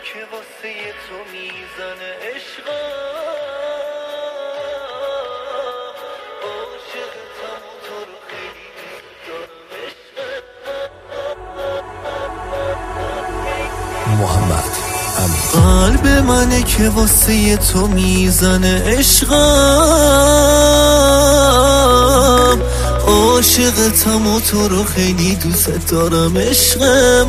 که واسه تو میزنه عشقا، عاشقتم و تو رو خیلی دارم عشقا. محمد امین. قلب منه که واسه تو میزنه عشقم، عاشقتم و تو رو خیلی دوست دارم عشق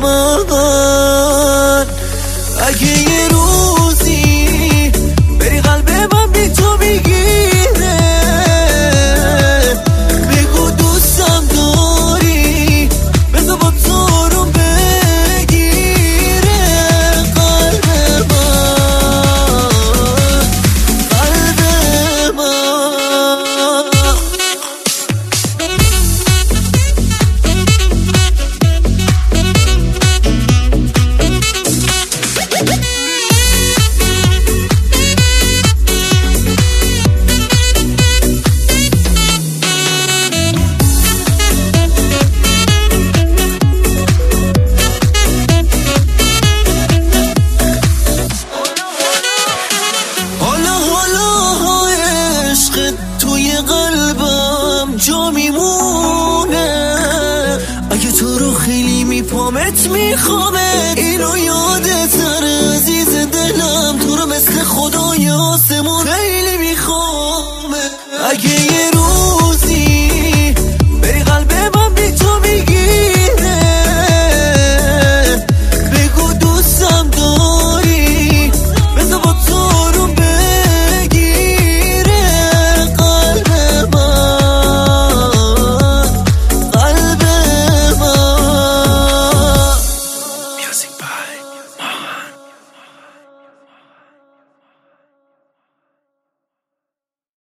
من. اگه یه روزی بری قلب من بی تو بگیره، بگو دوستم داری، بذار با تو رو بگیره قلب من، قلب من. توی قلبم جا میمونه، اگه تو رو خیلی میپامت میخوامت، اینو یادت نره عزیز دلم، تو رو مثل خدای آسمون خیلی میخوامت. اگه یه روز